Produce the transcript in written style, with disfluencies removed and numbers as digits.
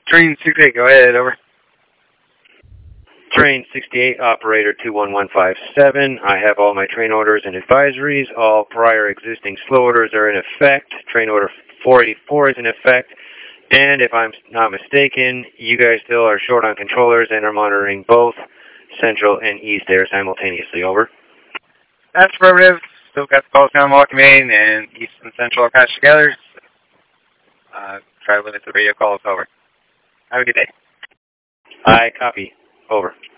Train 68, go ahead, over. Train 68, operator 21157. I have all my train orders and advisories. All prior existing slow orders are in effect. Train order 484 is in effect. And if I'm not mistaken, you guys still are short on controllers and are monitoring both Central and East Air simultaneously. Over. That's affirmative. Still got the calls down Milwaukee, Maine, and East and Central are patched together. Try to limit the radio calls. Over. Have a good day. I copy. Over.